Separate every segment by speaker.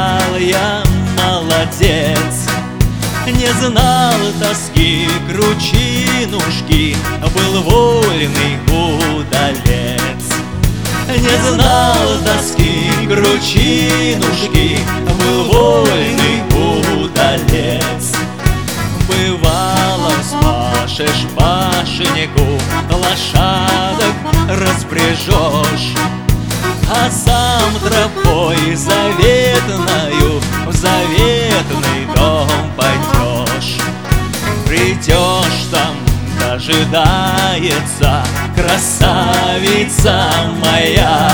Speaker 1: стал я молодец. Не знал тоски кручинушки, был вольный удалец. Не знал тоски кручинушки, был вольный удалец. Бывало, спашешь пашеннику, лошадок распряжешь, а сам тропой заветною в заветный дом пойдешь. Придешь, там дожидается красавица моя.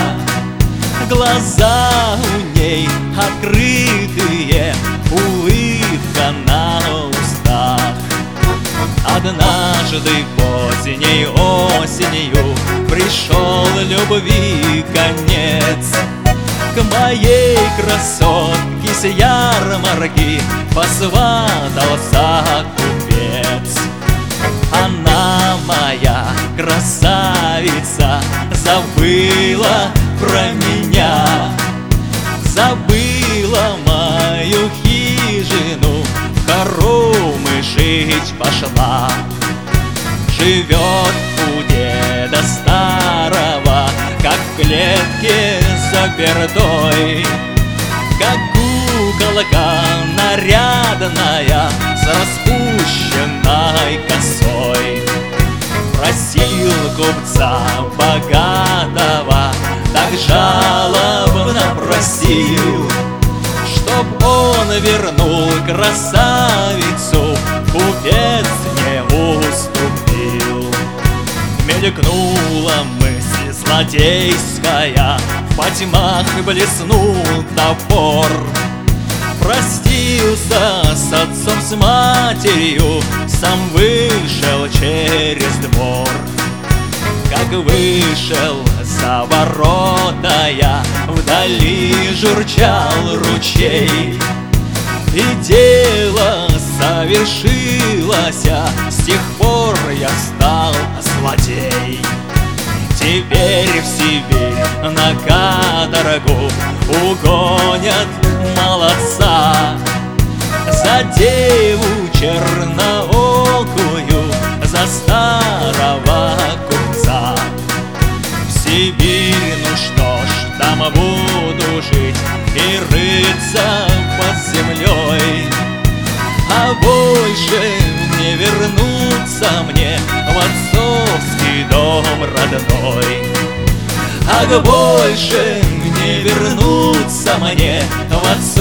Speaker 1: Глаза у ней открытые, улыбка на устах. Однажды поздней осенью пришел любви конец. К моей красотке с ярмарки посватался купец. Она, моя красавица, забыла про меня, забыла мою хижину, в хоромы жить пошла. Живет у деда старого, как в клетке запертой, как куколка нарядная с распущенной косой. Просил купца богатого, так жалобно просил, чтоб он вернул красавицу, купец не уступил. Мелькнула мысль злодейская, в потьмах блеснул топор. Простился с отцом, с матерью, сам вышел через двор. Как вышел за ворота я, вдали журчал ручей, и дело совершилось, с тех пор я стал злодей. Теперь в Сибирь на каторгу угонят молодца за деву черноокую, за старого купца. В Сибирь, ну что ж, там буду жить и рыться под землей, а больше не вернуться мне в отцовский дом родной. Ах, больше не вернуться мне в отцовский